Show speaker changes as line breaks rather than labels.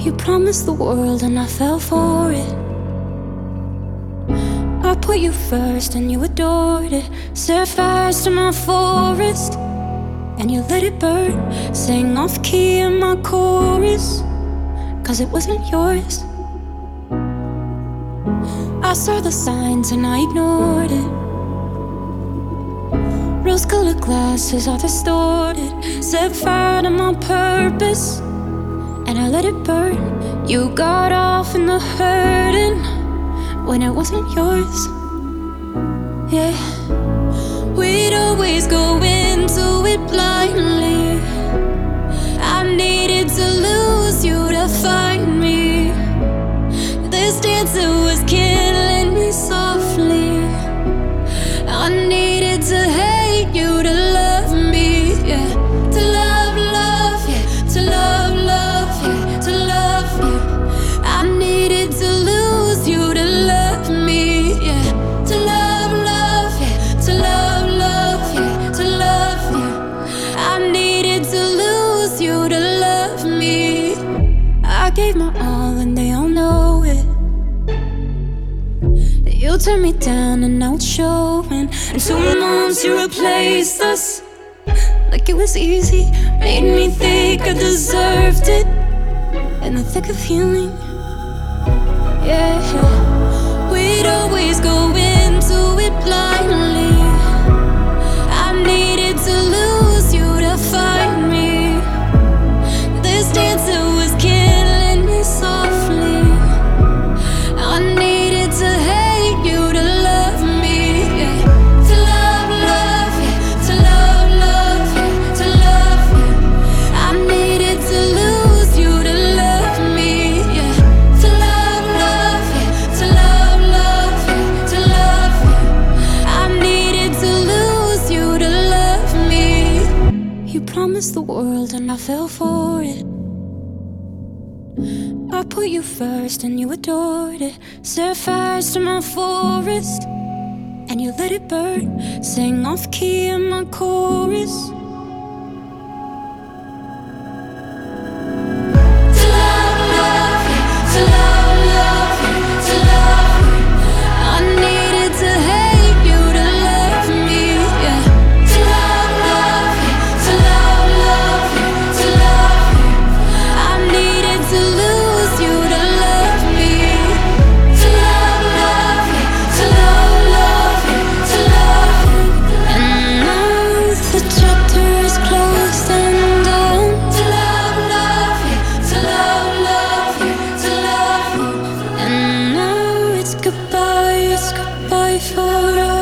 You promised the world and I fell for it. I put you first and you adored it. Set fires to my forest and you let it burn. Sang off key in my chorus, cause it wasn't yours. I saw the signs and I ignored it. Rose-colored glasses are distorted. Set fire to my purpose and I let it burn. You got off in the hurting when it wasn't yours. Yeah, we'd always go into it blindly. I needed to lose you to find me. This dancer was killing me softly. I needed to hate you to love me, yeah. To love, love, yeah. To love, love, yeah. To love you. I needed to lose you to love me, yeah. To love, love, yeah. To love, love, yeah. To love you. I needed to lose you to love me. I gave my all and they all know it. You turned me down and now it's showing. And 2 months you replaced us like it was easy. Made me think I deserved it in the thick of healing. Yeah, we'd always go into it blindly. I needed to lose you to find me. This dancer was killing me softly. I needed to hate you to love me, yeah. To love, love, yeah. To love, love, yeah. To love you. I needed to lose you to love me, yeah. To love, love, yeah. To love, love, yeah. To love you. I needed to lose you to love me. You promised the world and I fell for it. I put you first and you adored it. Set fires to my forest and you let it burn. Sang off key in my chorus. To love, love, yeah. To love, love, yeah. To love you. I needed to hate you to love me, yeah. To love, love, yeah. To love, love, yeah. To love you. I needed to lose you to love me. To love, love, yeah. To love, love, yeah. To love you. And now the chapter is closed and done. To love, love, yeah. To love, love, yeah. To love you. And now it's goodbye forever.